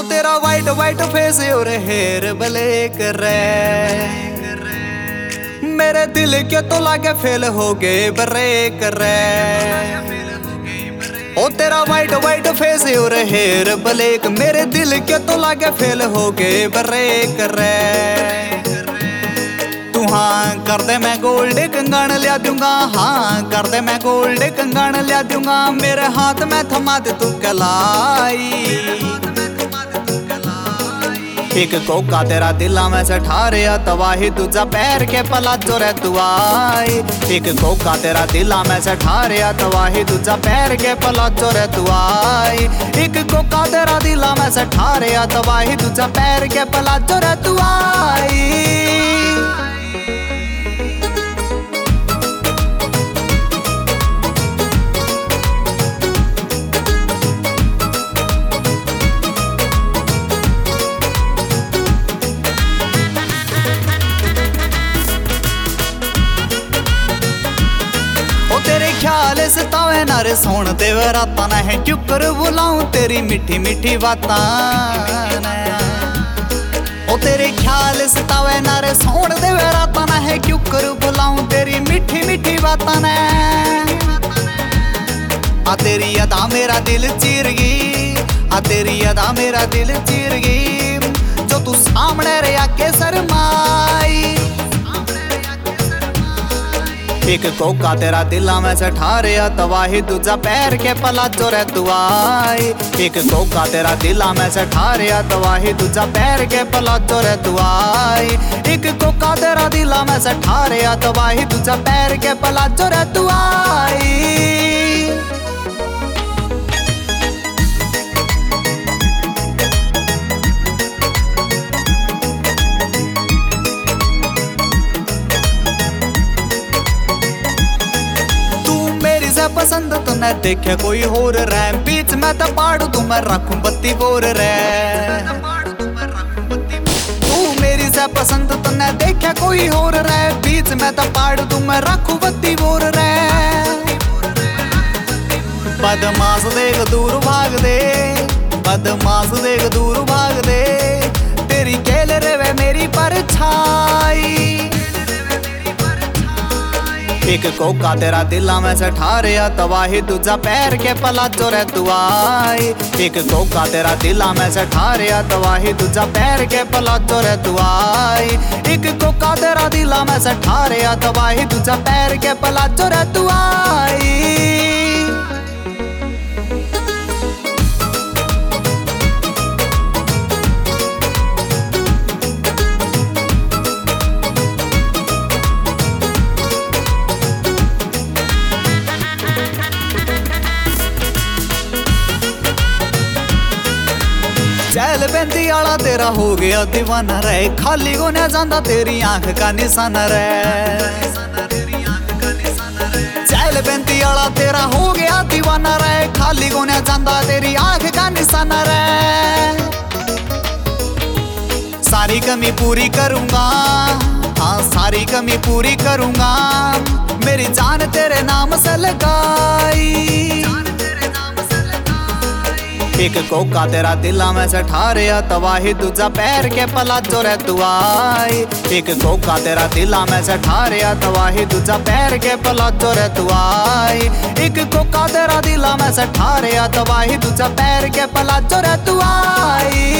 तेरा white white face और hair black रे, मेरे दिल के तो लागे फेल हो गए ब्रेक रे। ओ तेरा वाइट वाइट फेस और हेयर ब्लैक, मेरे दिल के तो लागे फेल हो गए ब्रेक रे। तू हाँ कर दे मैं गोल्ड कंगन लिया दूंगा, हाँ कर दे मैं गोल्ड कंगन लिया दूंगा, मेरे हाथ में थमा दे तू कलाई। एक कोका तेरा दिला में से ठारिया तवाही, दूजा पैर के पला जो रे तू आई। एक कोका तेरा दिला में से ठारिया तवाही, दूजा पैर के पला जो रे तू आई। एक कोका तेरा दिला में से ठारिया तवाही, दूजा पैर के पला जो रे तू आई। तेरे ख्याल सतावे ना रे सोन देव राता ना है, क्यों कर बुलाऊं तेरी मीठी मीठी बातां। ओ तेरे ख्याल सतावे ना रे सोन देव राता ना है, क्यों कर बुलाऊं तेरी मीठी मीठी बातां ने। आ तेरी अदा मेरा दिल चीर गई, आ तेरी अदा मेरा दिल चीर गई, जो तू सामने रे आके शर्माई। एक कोका तेरा दिला में से ठारिया तवाही, दूजा पैर के पला जो रे तू आई। एक कोका तेरा दिला में से ठारिया तवाही, दूजा पैर के पला जो रे तू आई। एक कोका तेरा दिला में से ठारिया तवाही, दूजा पैर के पला जो रे तू आई। पसंद तो न देखे कोई होर रे, बीच में तो पाड़ू तू मैं रखूं बत्ती बोर रे। तू मेरी से पसंद तो न देखे कोई होर रे, बीच में तो पाड़ू तू मैं रखूं बत्ती बोर रे। बदमाश देख दूर भाग दे, बदमाश देख दूर भाग दे, तेरी केल रे वे मेरी परछाई। एक कोका तेरा दिला में से ठारिया तवाही, दूजा पैर के पला जो रे तू आई। एक कोका तेरा दिला में से ठारिया तवाही, दूजा पैर के पला जो रे तू आई। एक कोका तेरा दिला में से ठारिया तवाही, दूजा पैर के पला जो रे तू आई। चैल बेंदी आला तेरा हो गया दीवाना रे, खाली को न जांदा तेरी आंख का निशाना रे। चैल बेंदी आला तेरा हो गया दीवाना रे, खाली को न जांदा तेरी आंख का निशाना रे। सारी कमी पूरी करूंगा, हाँ सारी कमी पूरी करूंगा, मेरी जान तेरे नाम से लगाई। एक कोका तेरा दिला में से ठारिया तवाही, दूजा पैर के पला जो रे तू आई। एक कोका तेरा दिला में से ठारिया तवाही, दूजा पैर के पला जो रे तू आई। एक कोका तेरा दिला में से ठारिया तवाही, दूजा पैर के पला जो रे तू आई।